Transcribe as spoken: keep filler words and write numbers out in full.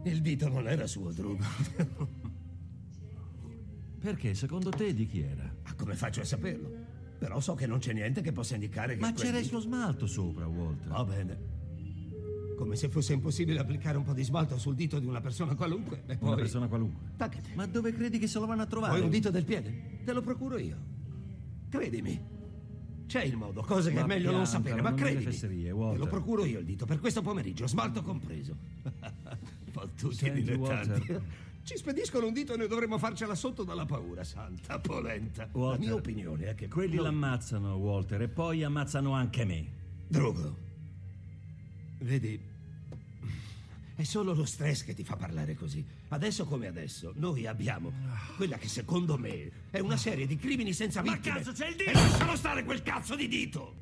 Il dito non era suo, Drugo. Perché, secondo te, di chi era? Ma come faccio a saperlo? Però so che non c'è niente che possa indicare che... Ma quel c'era il dito- suo smalto sopra, Walter. Va bene. Come se fosse impossibile applicare un po' di smalto sul dito di una persona qualunque. E poi... Una persona qualunque. Taccate. Ma dove credi che se lo vanno a trovare? Vuoi un dito del piede? Te lo procuro io. Credimi. C'è il modo, cose che Ma è meglio non piantala, sapere, ma non nelle credimi. fesserie, Te Walter. lo procuro io il dito, per questo pomeriggio, smalto compreso. Fottuti Senti, dilettanti. Walter. Ci spediscono un dito e noi dovremmo farcela sotto dalla paura, santa polenta. Walter, La mia opinione è che... Quelli non- l'ammazzano, Walter, e poi ammazzano anche me. Drogo. Vedi, è solo lo stress che ti fa parlare così. Adesso come adesso, noi abbiamo quella che secondo me è una serie di crimini senza Ma vittime. cazzo, c'è il dito! E lascialo stare quel cazzo di dito!